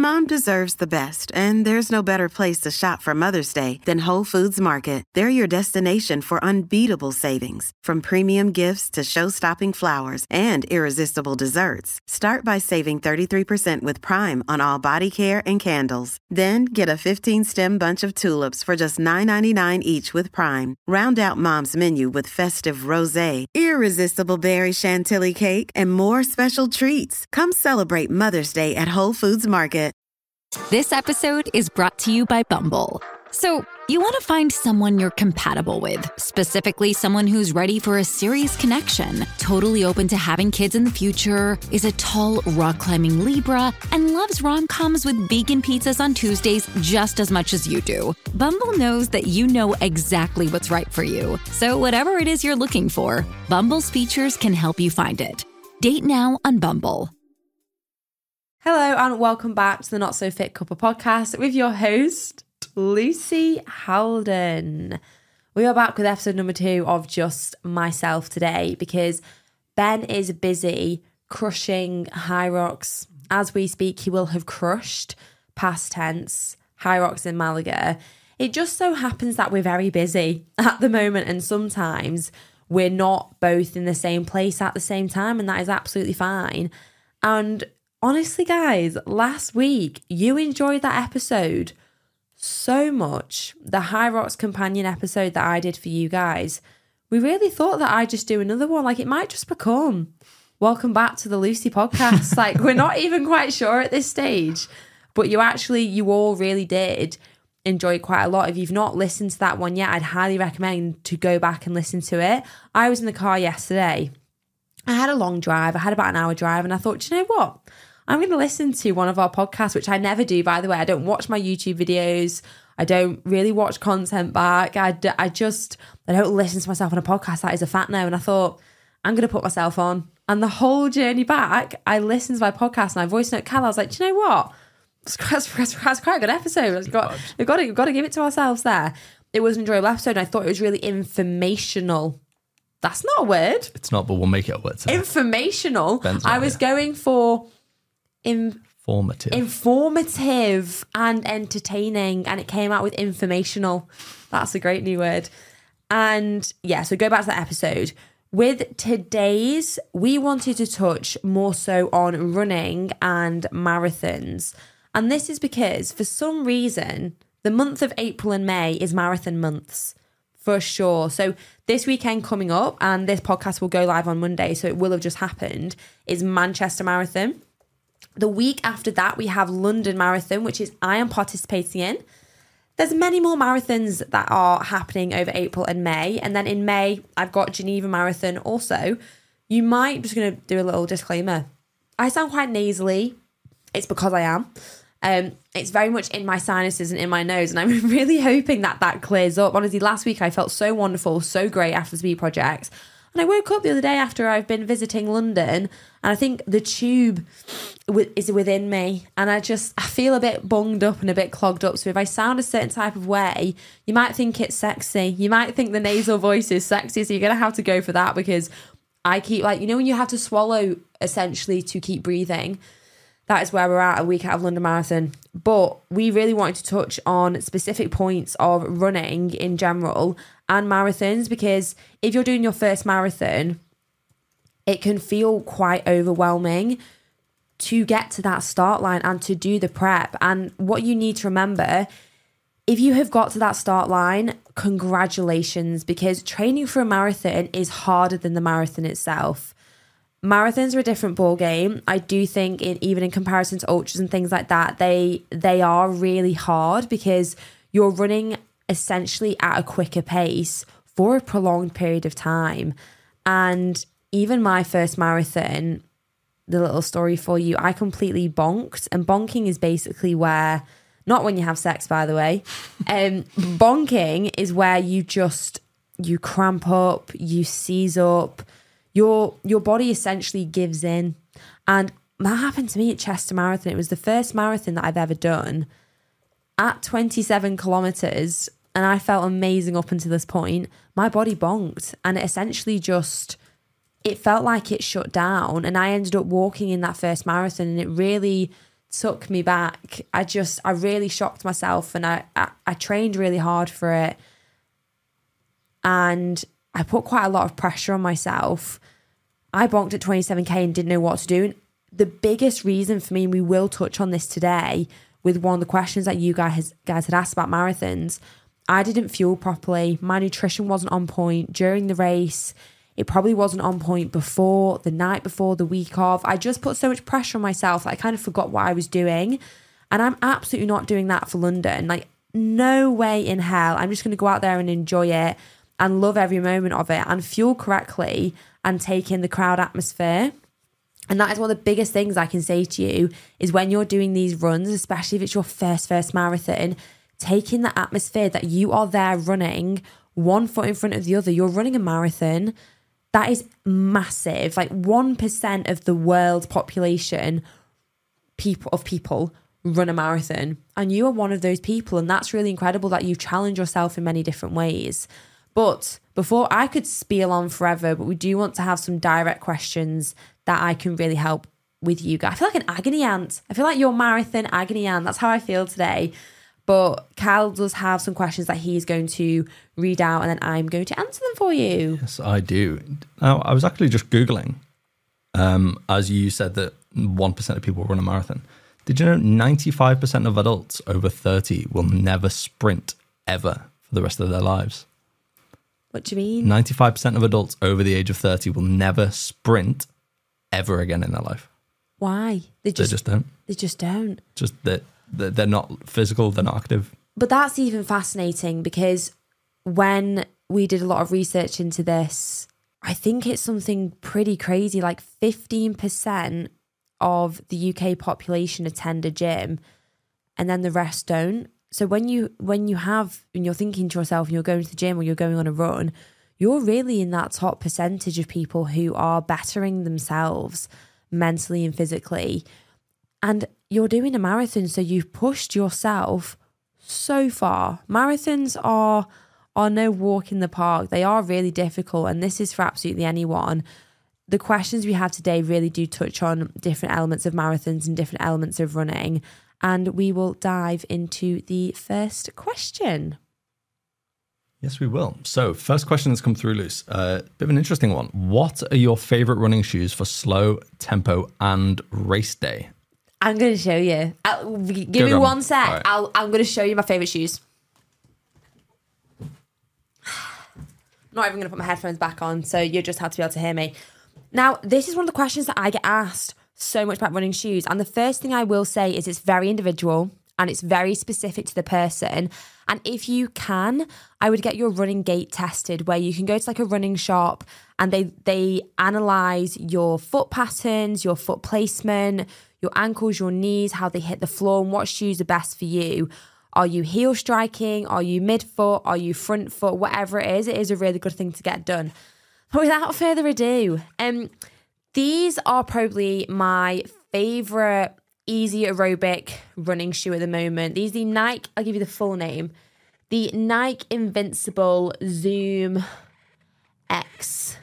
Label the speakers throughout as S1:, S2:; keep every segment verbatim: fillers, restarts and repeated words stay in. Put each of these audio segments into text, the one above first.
S1: Mom deserves the best, and there's no better place to shop for Mother's Day than Whole Foods Market. They're your destination for unbeatable savings, from premium gifts to show-stopping flowers and irresistible desserts. Start by saving thirty-three percent with Prime on all body care and candles. Then get a fifteen-stem bunch of tulips for just nine ninety-nine each with Prime. Round out Mom's menu with festive rosé, irresistible berry chantilly cake, and more special treats. Come celebrate Mother's Day at Whole Foods Market.
S2: This episode is brought to you by Bumble. So, you want to find someone you're compatible with, specifically someone who's ready for a serious connection, totally open to having kids in the future, is a tall, rock-climbing Libra, and loves rom-coms with vegan pizzas on Tuesdays just as much as you do. Bumble knows that you know exactly what's right for you. So whatever it is you're looking for, Bumble's features can help you find it. Date now on Bumble.
S3: Hello and welcome back to the Not So Fit Couple podcast with your host, Lucy Haldon. We are back with episode number two of Just Myself today because Ben is busy crushing Hyrox. As we speak, he will have crushed, past tense, Hyrox in Malaga. It just so happens that we're very busy at the moment, and sometimes we're not both in the same place at the same time, and that is absolutely fine. And honestly, guys, last week you enjoyed that episode so much, the Hyrox companion episode that I did for you guys. We really thought that I'd just do another one. Like, it might just become Welcome Back to the Lucy podcast. Like, we're not even quite sure at this stage, but you actually, you all really did enjoy it quite a lot. If you've not listened to that one yet, I'd highly recommend to go back and listen to it. I was in the car yesterday. I had a long drive. I had about an hour drive, and I thought, do you know what? I'm going to listen to one of our podcasts, which I never do, by the way. I don't watch my YouTube videos. I don't really watch content back. I, d- I just, I don't listen to myself on a podcast. That is a fat no. And I thought, I'm going to put myself on. And the whole journey back, I listened to my podcast and I voice note Cal. I was like, do you know what? It's quite, it's quite a good episode. We've got, we've, got to, we've got to give it to ourselves there. It was an enjoyable episode, and I thought it was really informational. That's not a word.
S4: It's not, but we'll make it a word.
S3: Informational.
S4: Ben's
S3: I was
S4: here.
S3: going for... In,
S4: Informative.
S3: Informative and entertaining, and it came out with informational. That's a great new word. And yeah, so go back to that episode. With today's, we wanted to touch more so on running and marathons. And this is because for some reason, the month of April and May is marathon months for sure. So this weekend coming up, and this podcast will go live on Monday, so it will have just happened, is Manchester Marathon. The week after that, we have London Marathon, which is I am participating in. There's many more marathons that are happening over April and May. And then in May, I've got Geneva Marathon also. You might, I'm just going to do a little disclaimer. I sound quite nasally. It's because I am. Um, it's very much in my sinuses and in my nose. And I'm really hoping that that clears up. Honestly, last week I felt so wonderful, so great after the Speed Project. And I woke up the other day after I've been visiting London, and I think the tube is within me, and I just, I feel a bit bunged up and a bit clogged up. So if I sound a certain type of way, you might think it's sexy. You might think the nasal voice is sexy, so you're going to have to go for that, because I keep, like, you know, when you have to swallow essentially to keep breathing, that is where we're at a week out of London Marathon. But we really wanted to touch on specific points of running in general and marathons, because if you're doing your first marathon, it can feel quite overwhelming to get to that start line and to do the prep. And what you need to remember, if you have got to that start line, congratulations, because training for a marathon is harder than the marathon itself. Marathons are a different ball game. I do think it, even in comparison to ultras and things like that, they they are really hard, because you're running essentially at a quicker pace for a prolonged period of time. And even my first marathon, the little story for you, I completely bonked. And bonking is basically where, not when you have sex, by the way, um, bonking is where you just, you cramp up, you seize up, your your body essentially gives in. And that happened to me at Chester Marathon. It was the first marathon that I've ever done at twenty-seven kilometers, and I felt amazing up until this point. My body bonked, and it essentially just, it felt like it shut down. And I ended up walking in that first marathon, and it really took me back. I just, I really shocked myself, and I, I, I trained really hard for it. And I put quite a lot of pressure on myself. I bonked at twenty-seven K and didn't know what to do. And the biggest reason for me, and we will touch on this today with one of the questions that you guys, guys had asked about marathons, I didn't fuel properly. My nutrition wasn't on point during the race. It probably wasn't on point before, the night before, the week of. I just put so much pressure on myself that I kind of forgot what I was doing. And I'm absolutely not doing that for London. Like, no way in hell. I'm just going to go out there and enjoy it and love every moment of it and fuel correctly and take in the crowd atmosphere. And that is one of the biggest things I can say to you is when you're doing these runs, especially if it's your first, first marathon, take in the atmosphere that you are there running one foot in front of the other. You're running a marathon. That is massive. Like one percent of the world's population people of people run a marathon. And you are one of those people. And that's really incredible that you challenge yourself in many different ways. But before, I could spiel on forever, but we do want to have some direct questions that I can really help with you guys. I feel like an agony aunt. I feel like your marathon agony aunt. That's how I feel today. But Cal does have some questions that he's going to read out, and then I'm going to answer them for you.
S4: Yes, I do. Now, I was actually just Googling, um, as you said that one percent of people run a marathon. Did you know ninety-five percent of adults over thirty will never sprint ever for the rest of their lives?
S3: What do you mean?
S4: ninety-five percent of adults over the age of thirty will never sprint ever again in their life.
S3: Why? They just,
S4: they just don't.
S3: They just don't.
S4: Just that they're not physical, they're not active.
S3: But that's even fascinating because when we did a lot of research into this, I think it's something pretty crazy. Like fifteen percent of the U K population attend a gym and then the rest don't. So when you when you have, when you're thinking to yourself and you're going to the gym or you're going on a run, you're really in that top percentage of people who are bettering themselves mentally and physically. And you're doing a marathon, so you've pushed yourself so far. Marathons are are no walk in the park. They are really difficult, and this is for absolutely anyone. The questions we have today really do touch on different elements of marathons and different elements of running, and we will dive into the first question.
S4: Yes, we will. So, first question that's come through, Luce. A uh, bit of an interesting one. What are your favourite running shoes for slow, tempo, and race day?
S3: I'm going to show you. I'll, give
S4: Go
S3: me
S4: on.
S3: one sec.
S4: Right.
S3: I'll, I'm going to show you my favourite shoes. Not even going to put my headphones back on, so you just have to be able to hear me. Now, this is one of the questions that I get asked so much about running shoes. And the first thing I will say is it's very individual and it's very specific to the person. And if you can, I would get your running gait tested, where you can go to like a running shop and they they analyse your foot patterns, your foot placement, your ankles, your knees, how they hit the floor, and what shoes are best for you. Are you heel striking? Are you midfoot? Are you front foot? Whatever it is, it is a really good thing to get done. But without further ado, um, these are probably my favourite easy aerobic running shoe at the moment. These are the Nike, I'll give you the full name, the Nike Invincible Zoom X.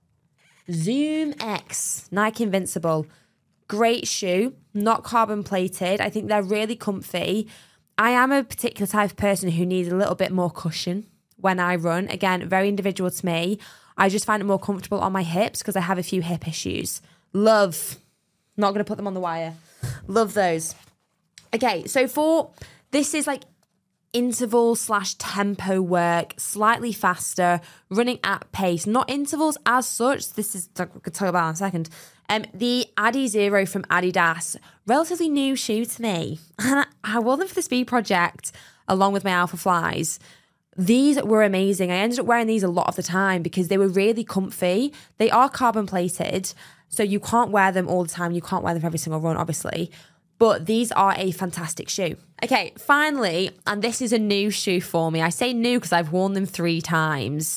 S3: Zoom X, Nike Invincible. Great shoe, not carbon plated. I think they're really comfy. I am a particular type of person who needs a little bit more cushion when I run. Again, very individual to me. I just find it more comfortable on my hips because I have a few hip issues. Love. Not going to put them on the wire. Love those. Okay, so for this is like interval slash tempo work, slightly faster, running at pace, not intervals as such. This is, I could talk about in a second. Um, the Adizero from Adidas, relatively new shoe to me. And I wore them for the Speed Project along with my Alpha Flies. These were amazing. I ended up wearing these a lot of the time because they were really comfy. They are carbon plated, so you can't wear them all the time. You can't wear them for every single run, obviously. But these are a fantastic shoe. Okay, finally, and this is a new shoe for me. I say new because I've worn them three times.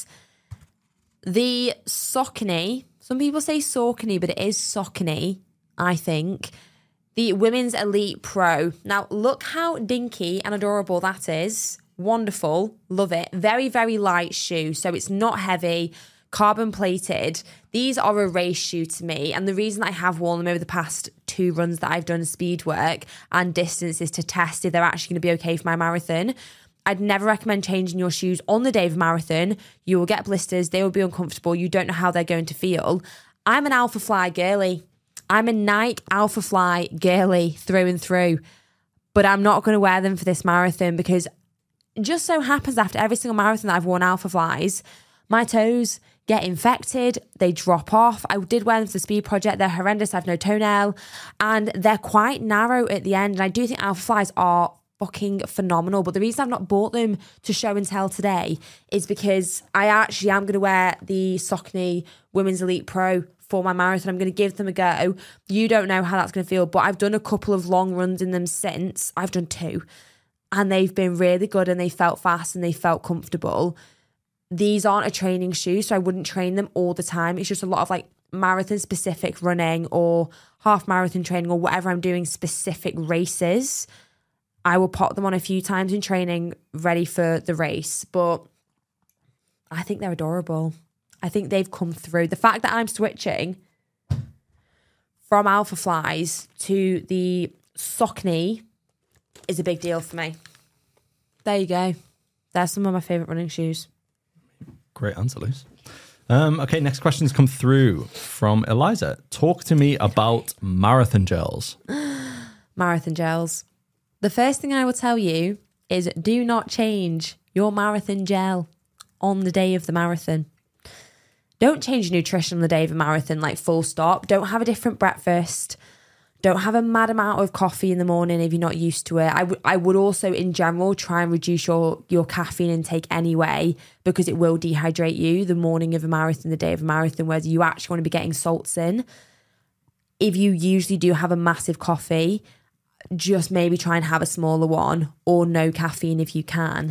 S3: The Saucony, some people say Saucony, but it is Saucony, I think. The Women's Elite Pro. Now, look how dinky and adorable that is. Wonderful. Love it. Very, very light shoe. So it's not heavy. carbon plated. These are a race shoe to me. And the reason I have worn them over the past two runs that I've done speed work and distance is to test if they're actually going to be okay for my marathon. I'd never recommend changing your shoes on the day of a marathon. You will get blisters. They will be uncomfortable. You don't know how they're going to feel. I'm an Alpha Fly girly. I'm a Nike Alpha Fly girly through and through. But I'm not going to wear them for this marathon because it just so happens after every single marathon that I've worn Alpha Flies, my toes get infected, they drop off. I did wear them for the speed project. They're horrendous. I have no toenail and they're quite narrow at the end. And I do think Alpha Flies are fucking phenomenal. But the reason I've not bought them to show and tell today is because I actually am going to wear the Saucony Women's Elite Pro for my marathon. I'm going to give them a go. You don't know how that's going to feel, but I've done a couple of long runs in them since. I've done two and they've been really good and they felt fast and they felt comfortable. These aren't a training shoe, so I wouldn't train them all the time. It's just a lot of like marathon specific running or half marathon training or whatever I'm doing specific races. I will pop them on a few times in training ready for the race, but I think they're adorable. I think they've come through. The fact that I'm switching from Alpha Flies to the Saucony is a big deal for me. There you go. They're some of my favourite running shoes.
S4: Great answer, Luce. Um, okay, next questions come through from Eliza. Talk to me about marathon gels.
S3: Marathon gels. The first thing I will tell you is do not change your marathon gel on the day of the marathon. Don't change your nutrition on the day of a marathon, like full stop. Don't have a different breakfast. Don't have a mad amount of coffee in the morning if you're not used to it. I, w- I would also, in general, try and reduce your, your caffeine intake anyway because it will dehydrate you the morning of a marathon, the day of a marathon, whereas you actually want to be getting salts in. If you usually do have a massive coffee, just maybe try and have a smaller one or no caffeine if you can.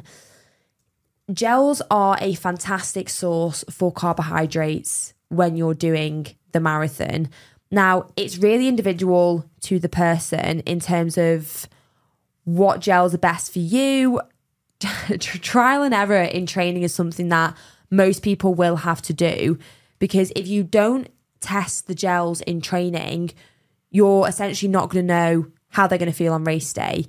S3: Gels are a fantastic source for carbohydrates when you're doing the marathon. Now, it's really individual to the person in terms of what gels are best for you. Trial and error in training is something that most people will have to do because if you don't test the gels in training, you're essentially not going to know how they're going to feel on race day.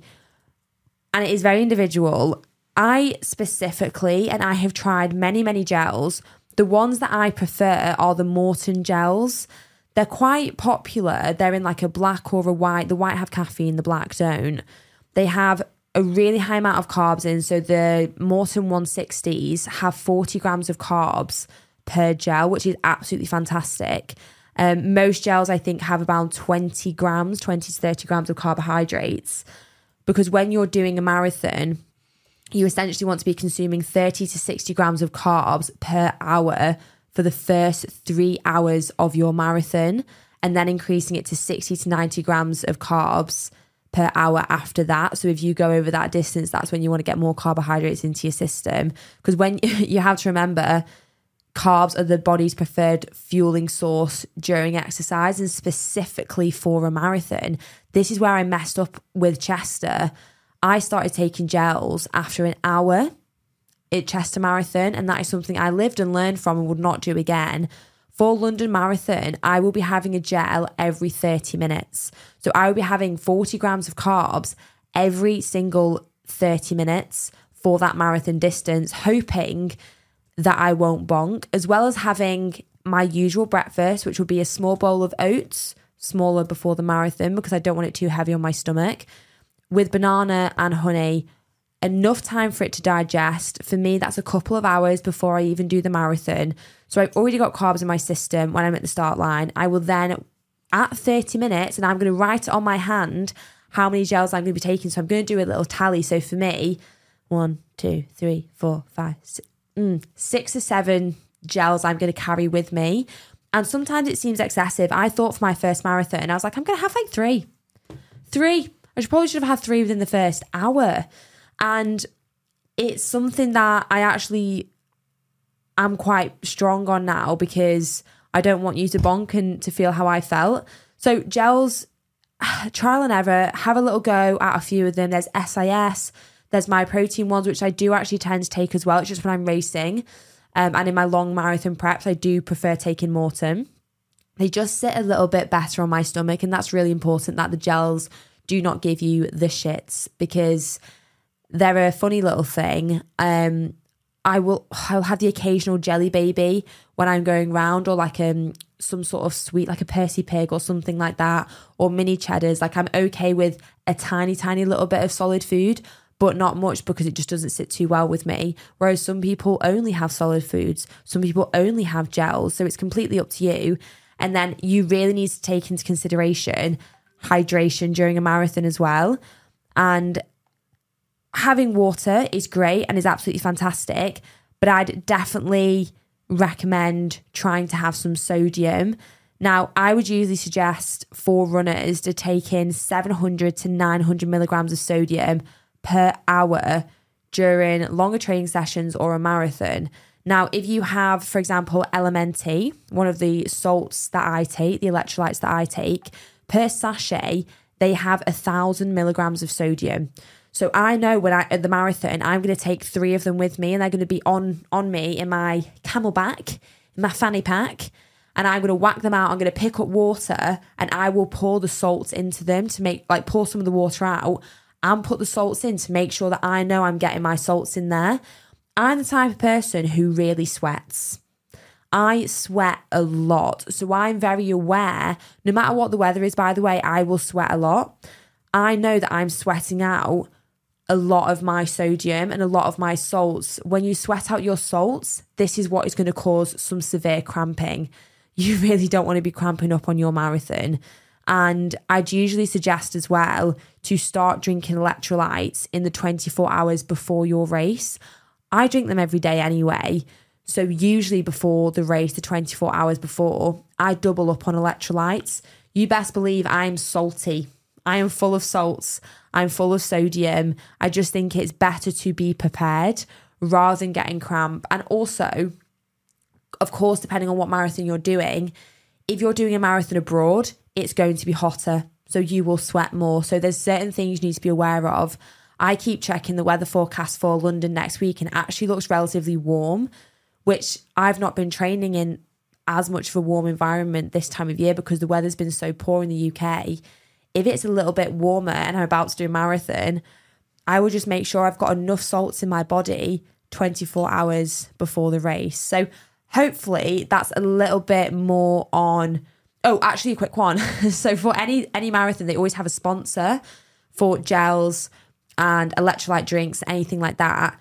S3: And it is very individual. I specifically, and I have tried many, many gels. The ones that I prefer are the Maurten gels. They're quite popular. They're in like a black or a white. The white have caffeine, the black don't. They have a really high amount of carbs in. So the Maurten one sixties have forty grams of carbs per gel, which is absolutely fantastic. Um, most gels, I think, have about twenty grams, twenty to thirty grams of carbohydrates. Because when you're doing a marathon, you essentially want to be consuming thirty to sixty grams of carbs per hour for the first three hours of your marathon, and then increasing it to sixty to ninety grams of carbs per hour after that. So if you go over that distance, that's when you want to get more carbohydrates into your system. Because when you have to remember, carbs are the body's preferred fueling source during exercise and specifically for a marathon. This is where I messed up with Chester. I started taking gels after an hour at Chester Marathon, and that is something I lived and learned from and would not do again. For London Marathon, I will be having a gel every thirty minutes. So I will be having forty grams of carbs every single thirty minutes for that marathon distance, hoping that I won't bonk, as well as having my usual breakfast, which will be a small bowl of oats, smaller before the marathon because I don't want it too heavy on my stomach, with banana and honey, enough time for it to digest. For me, that's a couple of hours before I even do the marathon. So I've already got carbs in my system when I'm at the start line. I will then, at thirty minutes, and I'm going to write it on my hand how many gels I'm going to be taking. So I'm going to do a little tally. So for me, one, two, three, four, five, six, mm, six or seven gels I'm going to carry with me. And sometimes it seems excessive. I thought for my first marathon, I was like, I'm going to have like three. Three. I should probably should have had three within the first hour. And it's something that I actually am quite strong on now because I don't want you to bonk and to feel how I felt. So gels, trial and error, have a little go at a few of them. There's S I S, there's my protein ones, which I do actually tend to take as well. It's just when I'm racing. Um, and in my long marathon preps, I do prefer taking Maurten. They just sit a little bit better on my stomach, and that's really important that the gels do not give you the shits, because they're a funny little thing. Um, I will I'll have the occasional jelly baby when I'm going round, or like um some sort of sweet, like a Percy Pig or something like that, or mini cheddars. Like, I'm okay with a tiny, tiny little bit of solid food, but not much, because it just doesn't sit too well with me. Whereas some people only have solid foods, some people only have gels, so it's completely up to you. And then you really need to take into consideration hydration during a marathon as well. And having water is great and is absolutely fantastic, but I'd definitely recommend trying to have some sodium. Now, I would usually suggest for runners to take in seven hundred to nine hundred milligrams of sodium per hour during longer training sessions or a marathon. Now, if you have, for example, Elementi, one of the salts that I take, the electrolytes that I take, per sachet, they have a thousand milligrams of sodium. So I know when I at the marathon, I'm going to take three of them with me, and they're going to be on on me in my Camelback, in my fanny pack, and I'm going to whack them out. I'm going to pick up water, and I will pour the salts into them to make, like, pour some of the water out and put the salts in to make sure that I know I'm getting my salts in there. I'm the type of person who really sweats. I sweat a lot. So I'm very aware, no matter what the weather is, by the way, I will sweat a lot. I know that I'm sweating out a lot of my sodium and a lot of my salts. When you sweat out your salts, this is what is going to cause some severe cramping. You really don't want to be cramping up on your marathon. And I'd usually suggest as well to start drinking electrolytes in the twenty-four hours before your race. I drink them every day anyway. So usually before the race, the twenty-four hours before, I double up on electrolytes. You best believe I'm salty. I am full of salts. I'm full of sodium. I just think it's better to be prepared rather than getting cramp. And also, of course, depending on what marathon you're doing, if you're doing a marathon abroad, it's going to be hotter, so you will sweat more. So there's certain things you need to be aware of. I keep checking the weather forecast for London next week, and it actually looks relatively warm, which I've not been training in as much of a warm environment this time of year because the weather's been so poor in the U K. If it's a little bit warmer and I'm about to do a marathon, I will just make sure I've got enough salts in my body twenty-four hours before the race. So hopefully that's a little bit more on... Oh, actually a quick one. So for any any marathon, they always have a sponsor for gels and electrolyte drinks, anything like that.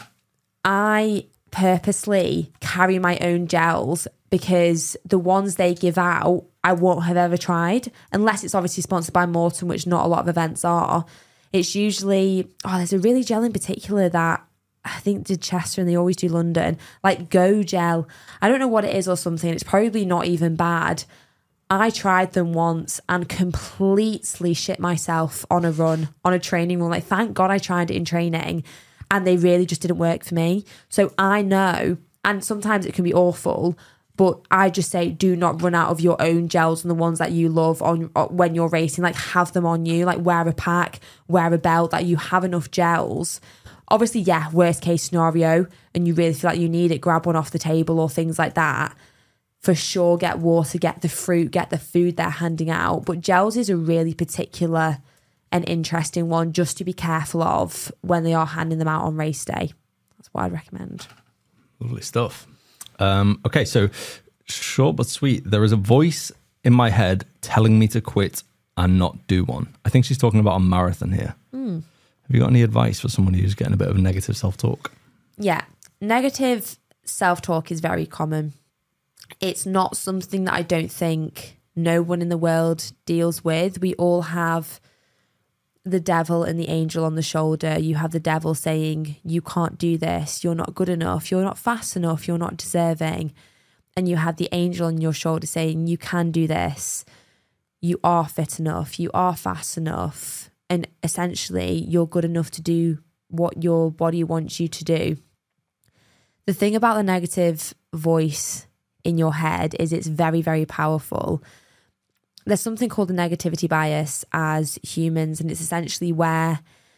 S3: I purposely carry my own gels because the ones they give out, I won't have ever tried, unless it's obviously sponsored by Maurten, which not a lot of events are. It's usually, oh, there's a really gel in particular that I think did Chester and they always do London, like Go Gel. I don't know what it is or something. It's probably not even bad. I tried them once and completely shit myself on a run, on a training run. Like, thank God I tried it in training and they really just didn't work for me. So I know, and sometimes it can be awful, but I just say do not run out of your own gels and the ones that you love on when you're racing. Like, have them on you, like wear a pack, wear a belt, that you have enough gels. Obviously, yeah, worst case scenario, and you really feel like you need it, grab one off the table or things like that. For sure, get water, get the fruit, get the food they're handing out. But gels is a really particular and interesting one just to be careful of when they are handing them out on race day. That's what I'd recommend.
S4: Lovely stuff. Um, okay, so short but sweet. There is a voice in my head telling me to quit and not do one. I think she's talking about a marathon here. Mm. Have you got any advice for someone who's getting a bit of negative self-talk?
S3: Yeah, negative self-talk is very common. It's not something that I don't think no one in the world deals with. We all have the devil and the angel on the shoulder. You have the devil saying, you can't do this, you're not good enough, you're not fast enough, you're not deserving. And you have the angel on your shoulder saying, you can do this, you are fit enough, you are fast enough, and essentially you're good enough to do what your body wants you to do. The thing about the negative voice in your head is it's very, very powerful. There's something called the negativity bias as humans, and it's essentially where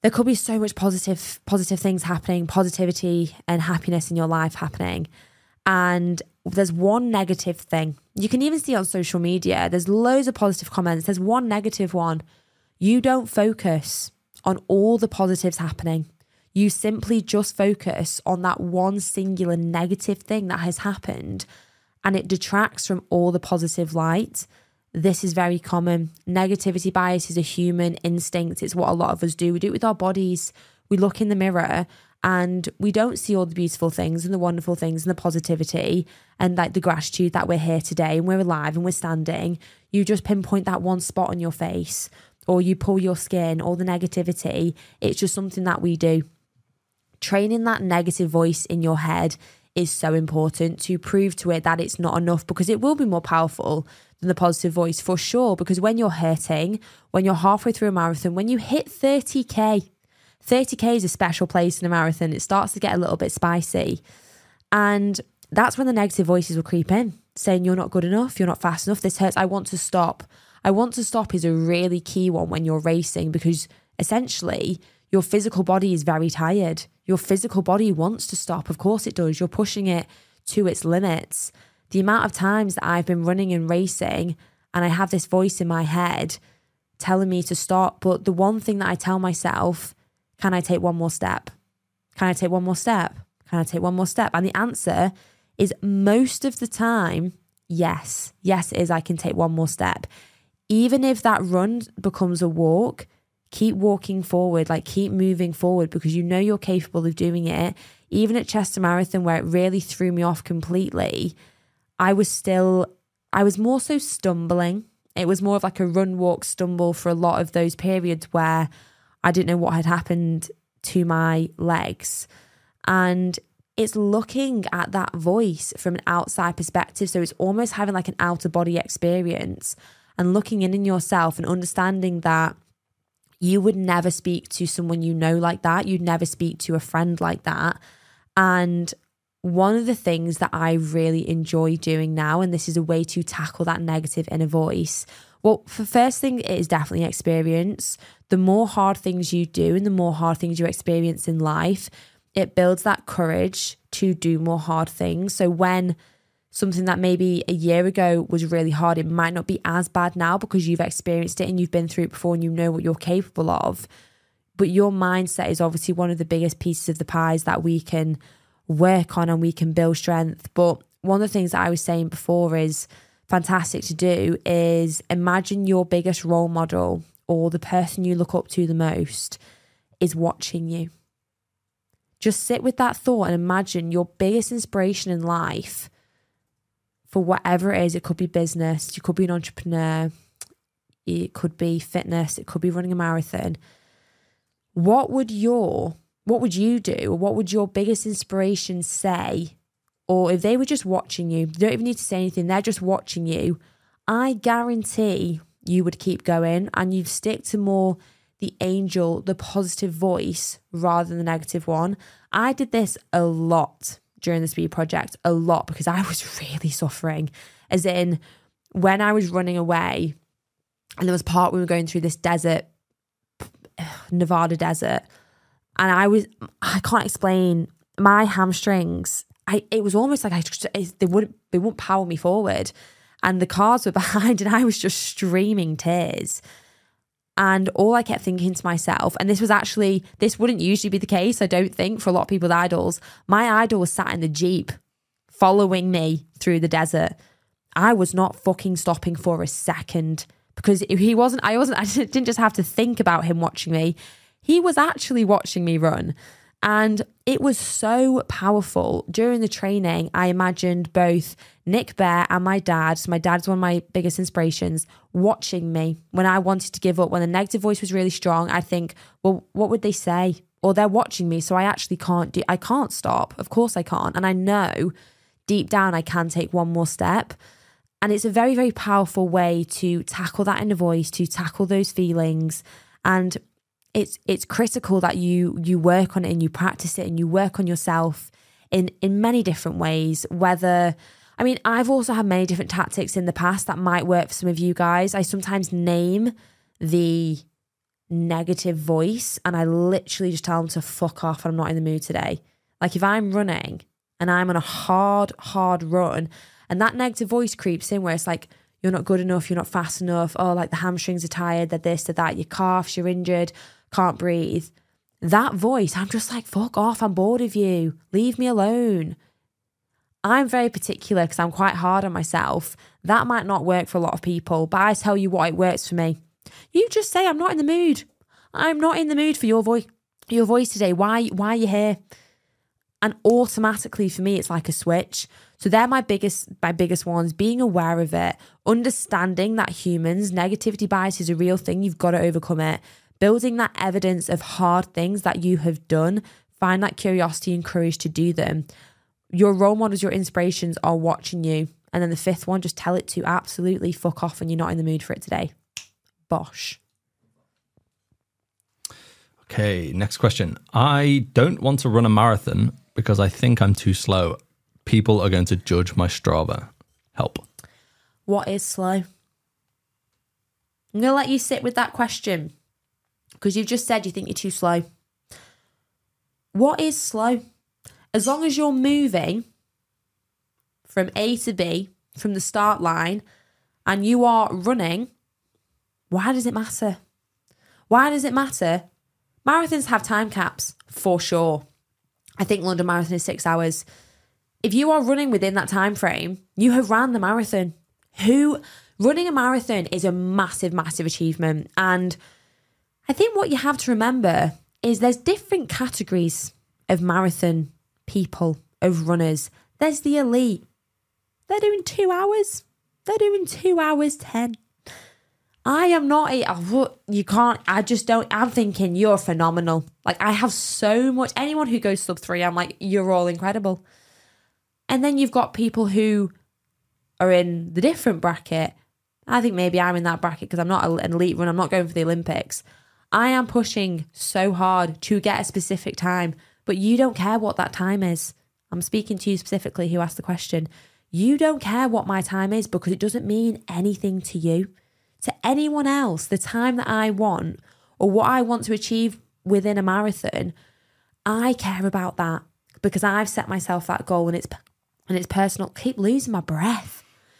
S3: there could be so much positive, positive things happening, positivity and happiness in your life happening. And there's one negative thing. You can even see on social media, there's loads of positive comments. There's one negative one. You don't focus on all the positives happening. You simply just focus on that one singular negative thing that has happened, and it detracts from all the positive light. This is very common. Negativity bias is a human instinct. It's what a lot of us do. We do it with our bodies. We look in the mirror and we don't see all the beautiful things and the wonderful things and the positivity and like the gratitude that we're here today and we're alive and we're standing. You just pinpoint that one spot on your face, or you pull your skin, or the negativity. It's just something that we do. Training that negative voice in your head is so important to prove to it that it's not enough, because it will be more powerful than the positive voice for sure. Because when you're hurting, when you're halfway through a marathon, when you hit thirty K, thirty K is a special place in a marathon. It starts to get a little bit spicy. And that's when the negative voices will creep in, saying you're not good enough, you're not fast enough, this hurts, I want to stop. I want to stop is a really key one when you're racing, because essentially your physical body is very tired. Your physical body wants to stop. Of course it does. You're pushing it to its limits. The amount of times that I've been running and racing and I have this voice in my head telling me to stop. But the one thing that I tell myself, can I take one more step? Can I take one more step? Can I take one more step? And the answer is most of the time, yes. Yes, it is. I can take one more step. Even if that run becomes a walk, keep walking forward, like keep moving forward, because you know you're capable of doing it. Even at Chester Marathon, where it really threw me off completely, I was still, I was more so stumbling. It was more of like a run, walk, stumble for a lot of those periods where I didn't know what had happened to my legs. And it's looking at that voice from an outside perspective. So it's almost having like an outer body experience and looking in in yourself and understanding that you would never speak to someone you know like that. You'd never speak to a friend like that. And one of the things that I really enjoy doing now, and this is a way to tackle that negative inner voice. Well, for first thing, it is definitely experience. The more hard things you do and the more hard things you experience in life, it builds that courage to do more hard things. So when something that maybe a year ago was really hard, it might not be as bad now because you've experienced it and you've been through it before and you know what you're capable of. But your mindset is obviously one of the biggest pieces of the pies that we can work on and we can build strength. But one of the things that I was saying before is fantastic to do is imagine your biggest role model or the person you look up to the most is watching you. Just sit with that thought and imagine your biggest inspiration in life for whatever it is. It could be business, you could be an entrepreneur, it could be fitness, it could be running a marathon. What would your, what would you do? Or what would your biggest inspiration say? Or if they were just watching you, you don't even need to say anything, they're just watching you, I guarantee you would keep going and you'd stick to more the angel, the positive voice rather than the negative one. I did this a lot during the Speed Project, a lot, because I was really suffering. As in, when I was running away and there was part we were going through this desert, Nevada desert, and I was, I can't explain, my hamstrings, I it was almost like I just, they wouldn't, they wouldn't power me forward. And the cars were behind and I was just streaming tears. And all I kept thinking to myself, and this was actually, this wouldn't usually be the case, I don't think, for a lot of people's idols. My idol was sat in the Jeep following me through the desert. I was not fucking stopping for a second because he wasn't, I wasn't, I didn't just have to think about him watching me. He was actually watching me run. And it was so powerful. During the training, I imagined both Nick Bare and my dad, so my dad's one of my biggest inspirations, watching me when I wanted to give up. When the negative voice was really strong, I think, well, what would they say? Or they're watching me, so I actually can't do, I can't stop. Of course I can't. And I know deep down I can take one more step. And it's a very, very powerful way to tackle that inner voice, to tackle those feelings. And It's it's critical that you you work on it and you practice it and you work on yourself in, in many different ways. Whether, I mean, I've also had many different tactics in the past that might work for some of you guys. I sometimes name the negative voice and I literally just tell them to fuck off and I'm not in the mood today. Like if I'm running and I'm on a hard, hard run and that negative voice creeps in where it's like, you're not good enough, you're not fast enough, oh, like the hamstrings are tired, they're this, they're that, your calves, you're injured, can't breathe. That voice, I'm just like, fuck off, I'm bored of you, leave me alone. I'm very particular because I'm quite hard on myself. That might not work for a lot of people, but I tell you what, it works for me. You just say, I'm not in the mood. I'm not in the mood for your voice, your voice today. Why, why are you here? And automatically for me, it's like a switch. So they're my biggest, my biggest ones, being aware of it, understanding that humans, negativity bias is a real thing. You've got to overcome it. Building that evidence of hard things that you have done, find that curiosity and courage to do them. Your role models, your inspirations are watching you. And then the fifth one, just tell it to absolutely fuck off when you're not in the mood for it today. Bosh.
S4: Okay, next question. I don't want to run a marathon because I think I'm too slow. People are going to judge my Strava. Help.
S3: What is slow? I'm going to let you sit with that question because you've just said you think you're too slow. What is slow? As long as you're moving from A to B, from the start line, and you are running, why does it matter? Why does it matter? Marathons have time caps, for sure. I think London Marathon is six hours. If you are running within that time frame, you have ran the marathon. Who running a marathon is a massive, massive achievement. And I think what you have to remember is there's different categories of marathon people, of runners. There's the elite. They're doing two hours. They're doing two hours ten. I am not a, oh, you can't, I just don't, I'm thinking you're phenomenal. Like I have so much, anyone who goes sub three, I'm like, you're all incredible. And then you've got people who are in the different bracket. I think maybe I'm in that bracket because I'm not an elite runner. I'm not going for the Olympics. I am pushing so hard to get a specific time, but you don't care what that time is. I'm speaking to you specifically who asked the question. You don't care what my time is because it doesn't mean anything to you. To anyone else, the time that I want or what I want to achieve within a marathon, I care about that because I've set myself that goal and it's and it's personal. Keep losing my breath.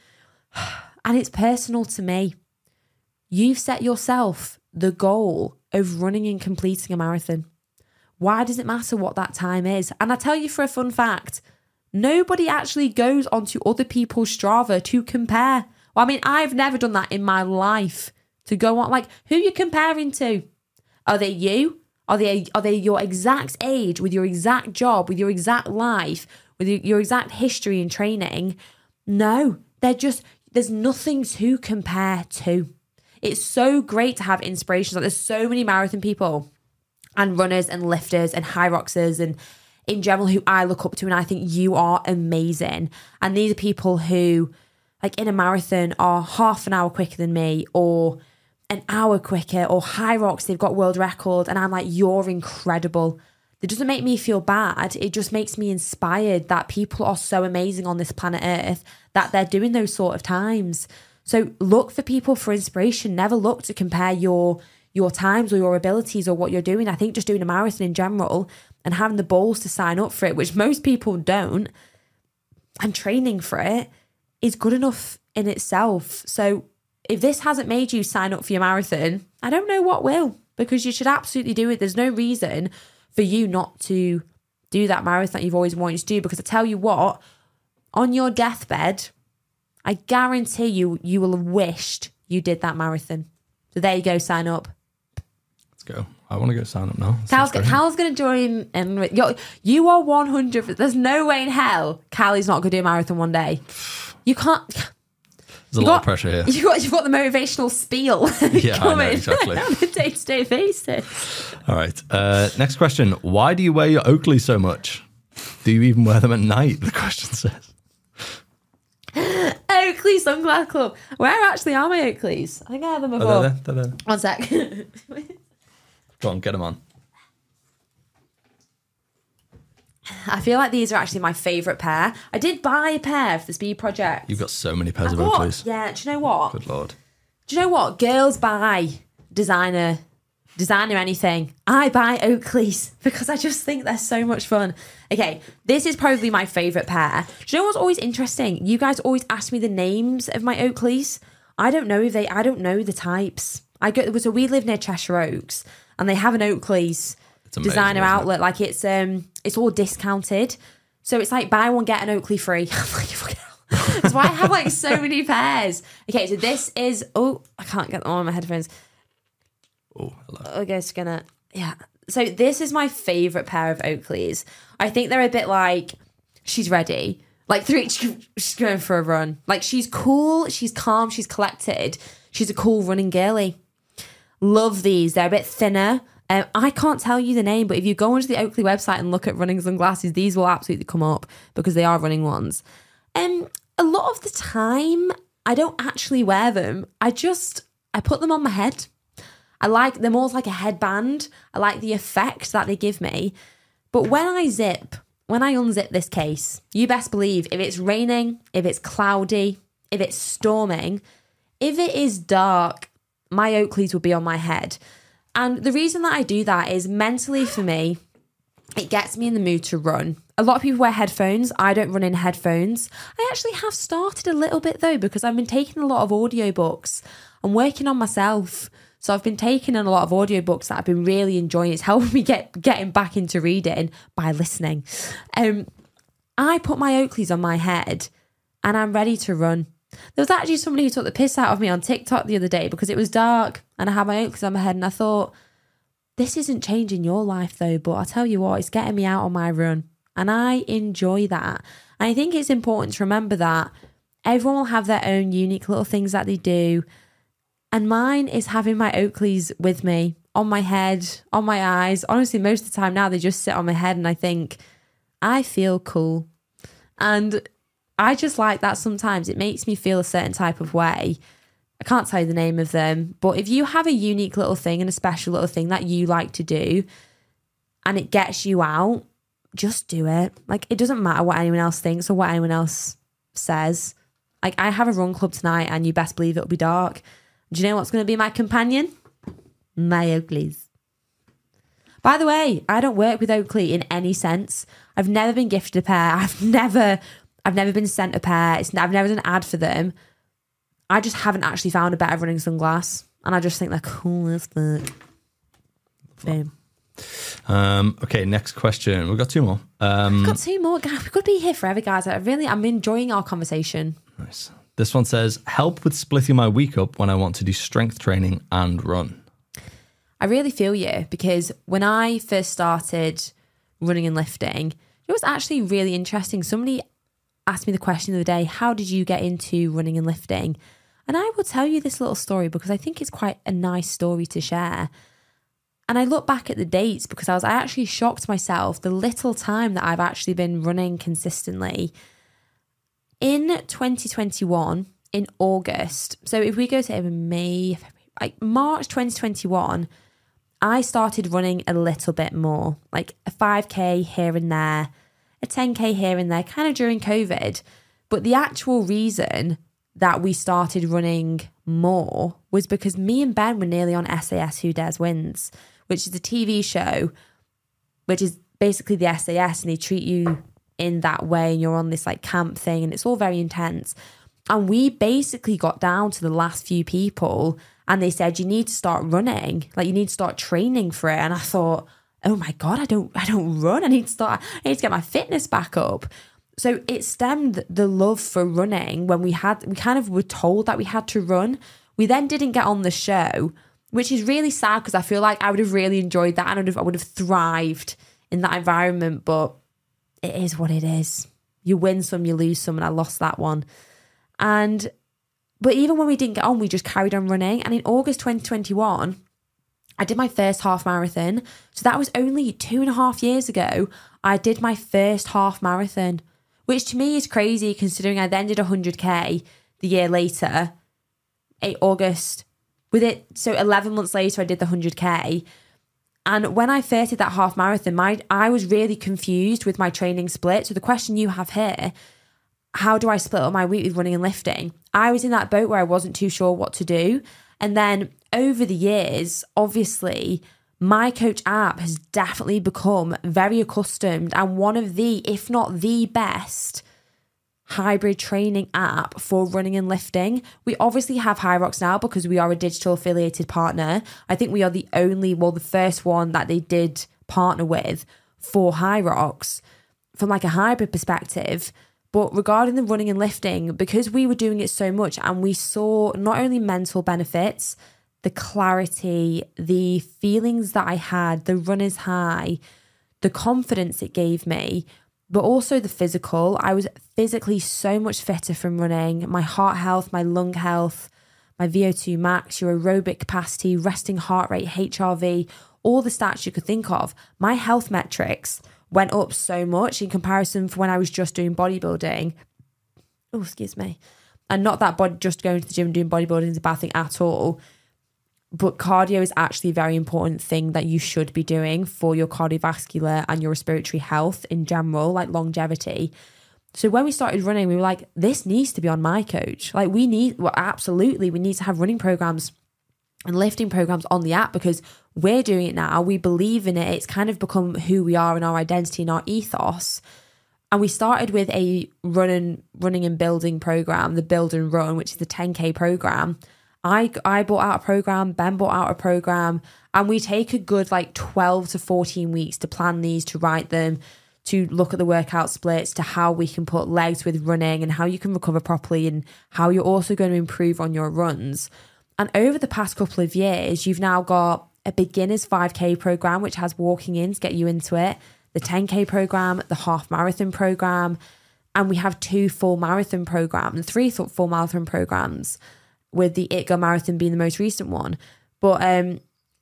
S3: And it's personal to me. You've set yourself the goal of running and completing a marathon. Why does it matter what that time is? And I tell you for a fun fact, nobody actually goes onto other people's Strava to compare. Well, I mean, I've never done that in my life to go on. Like, who are you comparing to? Are they you? Are they are they your exact age, with your exact job, with your exact life, with your exact history and training? No, they're just, there's nothing to compare to. It's so great to have inspirations. Like, there's so many marathon people and runners and lifters and high roxers and in general who I look up to and I think you are amazing. And these are people who, like in a marathon, are half an hour quicker than me or an hour quicker, or high rocks, they've got world record. And I'm like, you're incredible. It doesn't make me feel bad. It just makes me inspired that people are so amazing on this planet Earth that they're doing those sort of times. So look for people for inspiration. Never look to compare your your times or your abilities or what you're doing. I think just doing a marathon in general and having the balls to sign up for it, which most people don't, and training for it is good enough in itself. So if this hasn't made you sign up for your marathon, I don't know what will, because you should absolutely do it. There's no reason for you not to do that marathon that you've always wanted to do, because I tell you what, on your deathbed, I guarantee you, you will have wished you did that marathon. So there you go, sign up.
S4: Let's go. I want to go sign up now.
S3: Cal's, Cal's going to join. And you're, you are one hundred. There's no way in hell Callie's not going to do a marathon one day. You can't.
S4: There's a lot
S3: got,
S4: of pressure here.
S3: You got, you've got the motivational spiel
S4: yeah,
S3: coming
S4: I know, exactly.
S3: on a day-to-day basis.
S4: All right. Uh, next question. Why do you wear your Oakley so much? Do you even wear them at night? The question says.
S3: Oakley Sunglass Club. Where actually are my Oakleys? I think I have them before.
S4: Oh, they're there, they're there.
S3: One sec.
S4: Go on, get them on.
S3: I feel like these are actually my favourite pair. I did buy a pair for the Speed Project.
S4: You've got so many pairs
S3: I
S4: of
S3: got,
S4: Oakleys.
S3: Yeah, do you know what?
S4: Good Lord.
S3: Do you know what? Girls buy designer design or anything, I buy Oakleys because I just think they're so much fun. Okay, this is probably my favourite pair. Do you know what's always interesting? You guys always ask me the names of my Oakleys. I don't know if they, I don't know the types. I go, so we live near Cheshire Oaks and they have an Oakleys amazing, designer outlet. It? Like it's um it's all discounted. So it's like buy one, get an Oakley free. I'm like, fucking hell. That's why I have like so many pairs. Okay, so this is, oh, I can't get them on my headphones.
S4: Oh, hello.
S3: I guess gonna, yeah. So this is my favourite pair of Oakleys. I think they're a bit like, she's ready. Like three, she's going for a run. Like she's cool, she's calm, she's collected. She's a cool running girly. Love these. They're a bit thinner. Um, I can't tell you the name, but if you go onto the Oakley website and look at running sunglasses, these will absolutely come up because they are running ones. Um, a lot of the time, I don't actually wear them. I just, I put them on my head. I like them all like a headband. I like the effect that they give me. But when I zip, when I unzip this case, you best believe if it's raining, if it's cloudy, if it's storming, if it is dark, my Oakleys will be on my head. And the reason that I do that is mentally for me, it gets me in the mood to run. A lot of people wear headphones. I don't run in headphones. I actually have started a little bit though, because I've been taking a lot of audiobooks. I'm working on myself. So I've been taking in a lot of audiobooks that I've been really enjoying. It's helping me get getting back into reading by listening. Um, I put my Oakleys on my head and I'm ready to run. There was actually somebody who took the piss out of me on TikTok the other day because it was dark and I had my Oakleys on my head and I thought, this isn't changing your life though, but I'll tell you what, it's getting me out on my run. And I enjoy that. And I think it's important to remember that everyone will have their own unique little things that they do. And mine is having my Oakleys with me, on my head, on my eyes. Honestly, most of the time now they just sit on my head and I think, I feel cool. And I just like that sometimes. It makes me feel a certain type of way. I can't tell you the name of them, but if you have a unique little thing and a special little thing that you like to do and it gets you out, just do it. Like, it doesn't matter what anyone else thinks or what anyone else says. Like, I have a run club tonight and you best believe it'll be dark. Do you know what's going to be my companion? My Oakleys. By the way, I don't work with Oakley in any sense. I've never been gifted a pair. I've never, I've never been sent a pair. It's, I've never done an ad for them. I just haven't actually found a better running sunglass. And I just think they're cool as fuck. Boom.
S4: Um, okay, next question. We've got two more. Um,
S3: We've got two more. God, we could be here forever, guys. I really, I'm enjoying our conversation.
S4: Nice. This one says, help with splitting my week up when I want to do strength training and run.
S3: I really feel you, because when I first started running and lifting, it was actually really interesting. Somebody asked me the question the other day, how did you get into running and lifting? And I will tell you this little story because I think it's quite a nice story to share. And I look back at the dates because I was I actually shocked myself the little time that I've actually been running consistently. In twenty twenty-one, in August, so if we go to May, like March twenty twenty-one, I started running a little bit more, like a five K here and there, a ten K here and there, kind of during COVID. But the actual reason that we started running more was because me and Ben were nearly on S A S Who Dares Wins, which is a T V show, which is basically the S A S, and they treat you in that way and you're on this like camp thing and it's all very intense. And we basically got down to the last few people and they said, you need to start running, like you need to start training for it. And I thought, oh my God, I don't, I don't run. I need to start, I need to get my fitness back up. So it stemmed the love for running when we had, we kind of were told that we had to run. We then didn't get on the show, which is really sad because I feel like I would have really enjoyed that and I would have, I would have thrived in that environment, but it is what it is. You win some, you lose some, and I lost that one. And, but even when we didn't get on, we just carried on running. And in August twenty twenty-one, I did my first half marathon. So that was only two and a half years ago. I did my first half marathon, which to me is crazy considering I then did one hundred K the year later, in August. With it, so eleven months later, I did the one hundred K. And when I first did that half marathon, my I was really confused with my training split. So the question you have here, how do I split up my week with running and lifting? I was in that boat where I wasn't too sure what to do. And then over the years, obviously, My Coach app has definitely become very accustomed and one of the, if not the best, hybrid training app for running and lifting. We obviously have Hyrox now because we are a digital affiliated partner. I think we are the only, well, the first one that they did partner with for Hyrox from like a hybrid perspective. But regarding the running and lifting, because we were doing it so much and we saw not only mental benefits, the clarity, the feelings that I had, the runner's high, the confidence it gave me, but also the physical. I was physically so much fitter from running. My heart health, my lung health, my V O two max, your aerobic capacity, resting heart rate, H R V, all the stats you could think of. My health metrics went up so much in comparison for when I was just doing bodybuilding. Oh, excuse me. And not that body, just going to the gym and doing bodybuilding is a bad thing at all. But cardio is actually a very important thing that you should be doing for your cardiovascular and your respiratory health in general, like longevity. So when we started running, we were like, this needs to be on My Coach. Like we need, well, absolutely, we need to have running programs and lifting programs on the app because we're doing it now. We believe in it. It's kind of become who we are and our identity and our ethos. And we started with a run and, running and building program, the Build and Run, which is the ten K program. I, I bought out a program, Ben bought out a program, and we take a good like twelve to fourteen weeks to plan these, to write them, to look at the workout splits, to how we can put legs with running and how you can recover properly and how you're also going to improve on your runs. And over the past couple of years, you've now got a beginner's five K program, which has walking in to get you into it, the ten K program, the half marathon program, and we have two full marathon programs, three full marathon programs, with the It Girl Marathon being the most recent one. But um,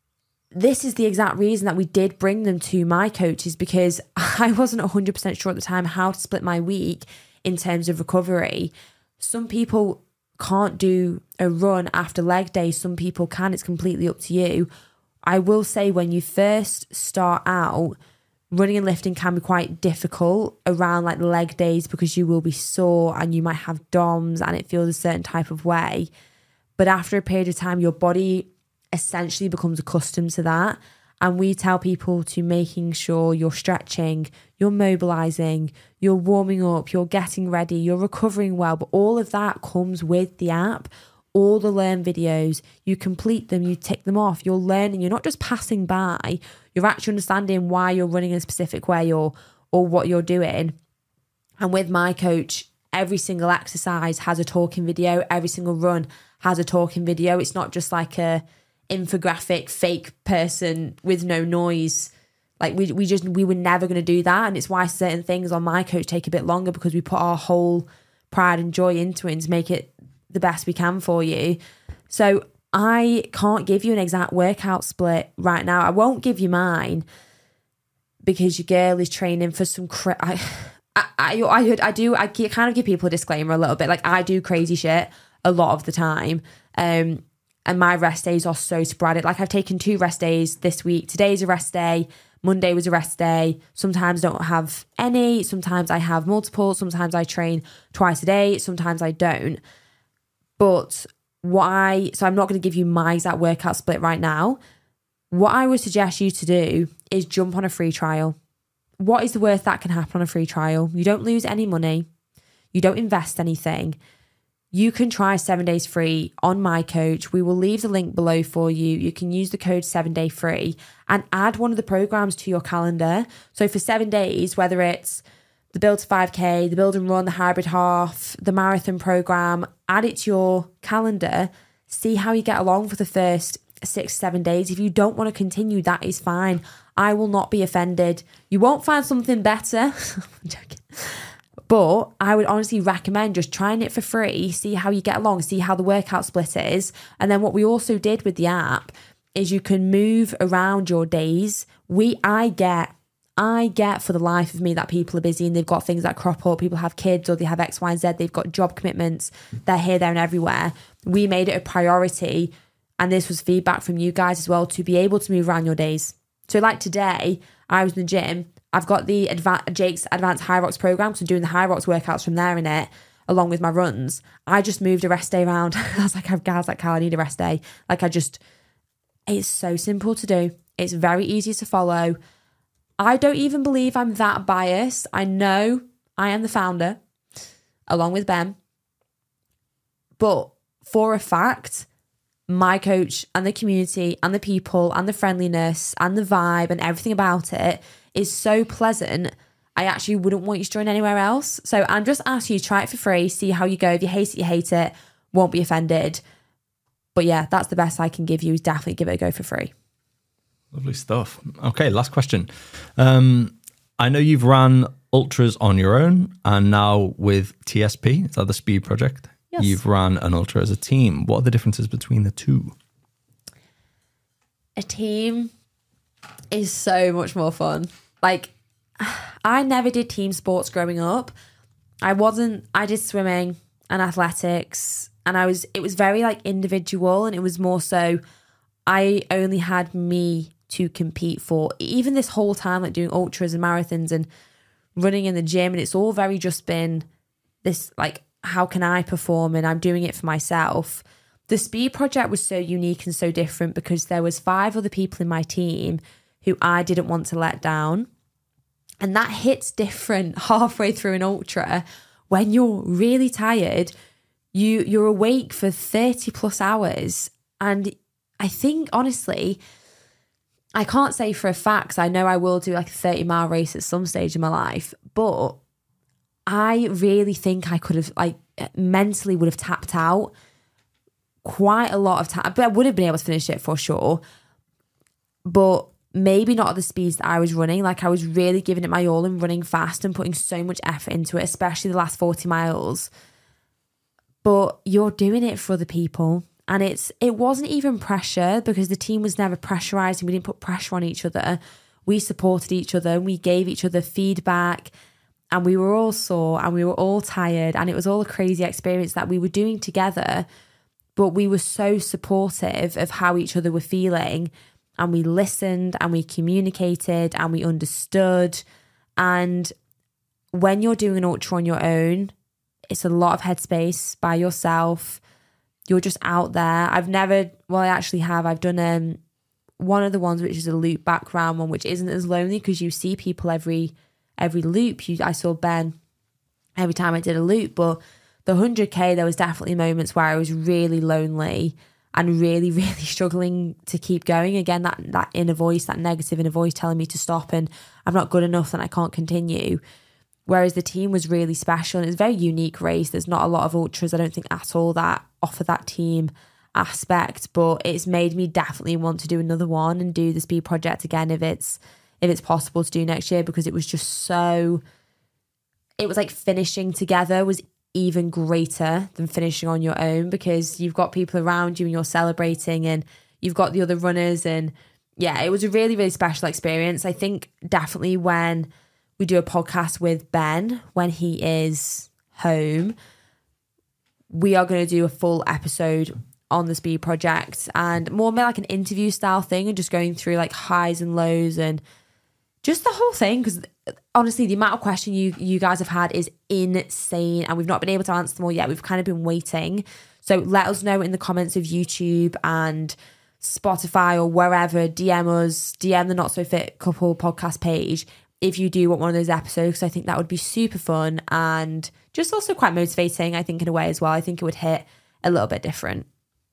S3: this is the exact reason that we did bring them to My Coach, is because I wasn't one hundred percent sure at the time how to split my week in terms of recovery. Some people can't do a run after leg day. Some people can. It's completely up to you. I will say when you first start out, running and lifting can be quite difficult around like the leg days because you will be sore and you might have D O M S and it feels a certain type of way. But after a period of time, your body essentially becomes accustomed to that. And we tell people to making sure you're stretching, you're mobilizing, you're warming up, you're getting ready, you're recovering well. But all of that comes with the app. All the learn videos, you complete them, you tick them off, you're learning, you're not just passing by, you're actually understanding why you're running in a specific way or or what you're doing. And with My Coach, every single exercise has a talking video, every single run has a talking video. It's not just like a infographic fake person with no noise. Like we we just we were never going to do that. And it's why certain things on My Coach take a bit longer, because we put our whole pride and joy into it and to make it the best we can for you. So I can't give you an exact workout split right now. I won't give you mine because your girl is training for some cra- I, I, I, I, I do I kind of give people a disclaimer a little bit. Like I do crazy shit a lot of the time, um and my rest days are so sporadic. Like I've taken two rest days this week. Today's a rest day, Monday was a rest day. Sometimes I don't have any, sometimes I have multiple, sometimes I train twice a day, sometimes I don't. But what I, so I'm not going to give you my exact workout split right now. What I would suggest you to do is jump on a free trial. What is the worst that can happen on a free trial? You don't lose any money. You don't invest anything. You can try seven days free on My Coach. We will leave the link below for you. You can use the code seven day free and add one of the programs to your calendar. So for seven days, whether it's the Build to five K, the Build and Run, the Hybrid Half, the Marathon program, add it to your calendar. See how you get along for the first six, seven days. If you don't want to continue, that is fine. I will not be offended. You won't find something better. I'm joking. But I would honestly recommend just trying it for free, see how you get along, see how the workout split is. And then what we also did with the app is you can move around your days. We, I get I get for the life of me that people are busy and they've got things that crop up. People have kids or they have X, Y, and Z. They've got job commitments. They're here, there, and everywhere. We made it a priority, and this was feedback from you guys as well, to be able to move around your days. So like today, I was in the gym. I've got the Adva- Jake's Advanced Hyrox program, so I'm doing the Hyrox workouts from there in it, along with my runs. I just moved a rest day around. I was like, I was like, Cal, I need a rest day. Like I just, It's so simple to do. It's very easy to follow. I don't even believe I'm that biased. I know I am the founder, along with Ben. But for a fact, my coach and the community and the people and the friendliness and the vibe and everything about it is so pleasant. I actually wouldn't want you to join anywhere else. So I'm just asking you to try it for free, see how you go. If you hate it, you hate it. Won't be offended. But yeah, that's the best I can give you, is definitely give it a go for free.
S4: Lovely stuff. Okay, last question. Um, I know you've ran ultras on your own and now with T S P, is that the Speed Project?
S3: Yes.
S4: You've ran an ultra as a team. What are the differences between the two?
S3: A team is so much more fun. Like, I never did team sports growing up. I wasn't, I did swimming and athletics, and I was, it was very like individual, and it was more so I only had me to compete for. Even this whole time, like doing ultras and marathons and running in the gym, and it's all very just been this like, how can I perform? And I'm doing it for myself. The Speed Project was so unique and so different because there was five other people in my team who I didn't want to let down. And that hits different halfway through an ultra when you're really tired. You, you're awake for thirty plus hours. And I think, honestly, I can't say for a fact, I know I will do like a thirty mile race at some stage in my life, but I really think I could have, like, mentally would have tapped out quite a lot of time, but I would have been able to finish it for sure. But maybe not at the speeds that I was running. Like, I was really giving it my all and running fast and putting so much effort into it, especially the last forty miles. But you're doing it for other people. And it's it wasn't even pressure, because the team was never pressurized and we didn't put pressure on each other. We supported each other and we gave each other feedback. And we were all sore and we were all tired, and it was all a crazy experience that we were doing together. But we were so supportive of how each other were feeling, and we listened and we communicated and we understood. And when you're doing an ultra on your own, it's a lot of headspace by yourself. You're just out there. I've never, well, I actually have. I've done um, one of the ones which is a loop background one, which isn't as lonely because you see people every every loop. You, I saw Ben every time I did a loop, but the one hundred K, there was definitely moments where I was really lonely and really, really struggling to keep going. Again, that that inner voice, that negative inner voice telling me to stop and I'm not good enough and I can't continue. Whereas the team was really special, and it's a very unique race. There's not a lot of ultras, I don't think, at all that offer that team aspect, but it's made me definitely want to do another one and do the Speed Project again if it's if it's possible to do next year, because it was just so, it was like finishing together was even greater than finishing on your own, because you've got people around you and you're celebrating and you've got the other runners. And yeah, it was a really, really special experience. I think definitely when we do a podcast with Ben, when he is home, we are going to do a full episode on the Speed Project, and more like an interview style thing, and just going through like highs and lows and just the whole thing. Because honestly, the amount of questions you you guys have had is insane, and we've not been able to answer them all yet. We've kind of been waiting. So let us know in the comments of YouTube and Spotify or wherever. D M us, D M the Not So Fit Couple podcast page if you do want one of those episodes, because I think that would be super fun and just also quite motivating, I think, in a way as well. I think it would hit a little bit different.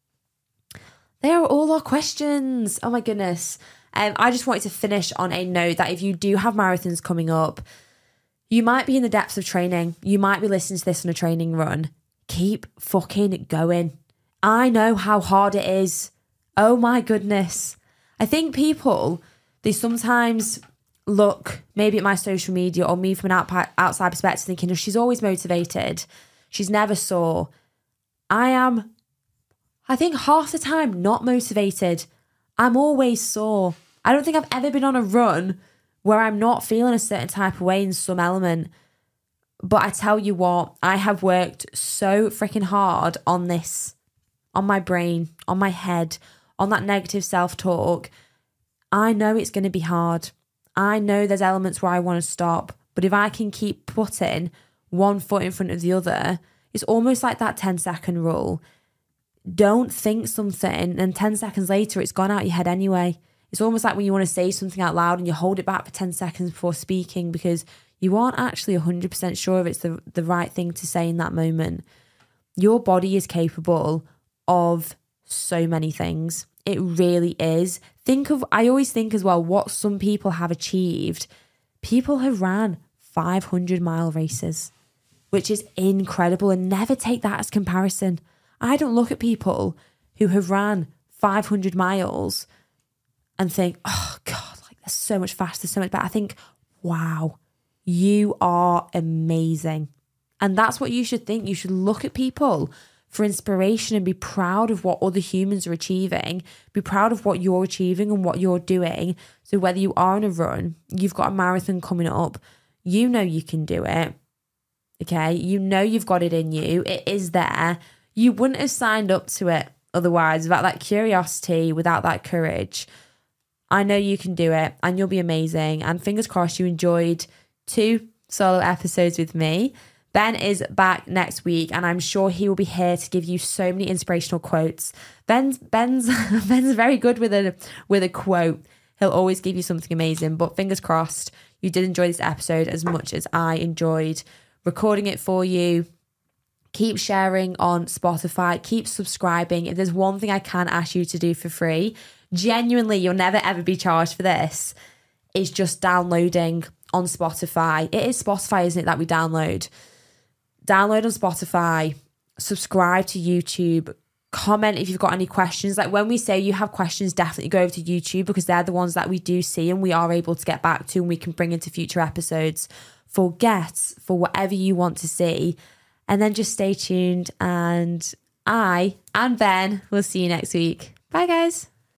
S3: They are all our questions. Oh my goodness. Um, I just wanted to finish on a note that if you do have marathons coming up, you might be in the depths of training. You might be listening to this on a training run. Keep fucking going. I know how hard it is. Oh my goodness. I think people, they sometimes look maybe at my social media or me from an out- outside perspective thinking, oh, she's always motivated. She's never sore. I am, I think half the time, not motivated. I'm always sore. I don't think I've ever been on a run where I'm not feeling a certain type of way in some element. But I tell you what, I have worked so freaking hard on this, on my brain, on my head, on that negative self-talk. I know it's going to be hard. I know there's elements where I want to stop. But if I can keep putting one foot in front of the other, it's almost like that ten second rule. don't think something and ten seconds later it's gone out your head anyway. It's almost like when you want to say something out loud and you hold it back for ten seconds before speaking because you aren't actually one hundred percent sure if it's the, the right thing to say in that moment. Your body is capable of so many things. It really is. Think of, I always think as well, what some people have achieved. People have ran five hundred mile races, which is incredible, and never take that as comparison. I don't look at people who have ran five hundred miles and think, oh God, like they're so much faster, so much better. I think, wow, you are amazing. And that's what you should think. You should look at people for inspiration and be proud of what other humans are achieving. Be proud of what you're achieving and what you're doing. So whether you are on a run, you've got a marathon coming up, you know you can do it. Okay? You know you've got it in you. It is there. You wouldn't have signed up to it otherwise, without that curiosity, without that courage. I know you can do it and you'll be amazing. And fingers crossed you enjoyed two solo episodes with me. Ben is back next week and I'm sure he will be here to give you so many inspirational quotes. Ben's Ben's Ben's very good with a with a quote. He'll always give you something amazing. But fingers crossed you did enjoy this episode as much as I enjoyed recording it for you. Keep sharing on Spotify. Keep subscribing. If there's one thing I can ask you to do for free, genuinely, you'll never ever be charged for this, is just downloading on Spotify. It is Spotify, isn't it, that we download? Download on Spotify, subscribe to YouTube, comment if you've got any questions. Like when we say you have questions, definitely go over to YouTube because they're the ones that we do see and we are able to get back to and we can bring into future episodes for guests, for whatever you want to see. And then just stay tuned and I and Ben will see you next week. Bye guys.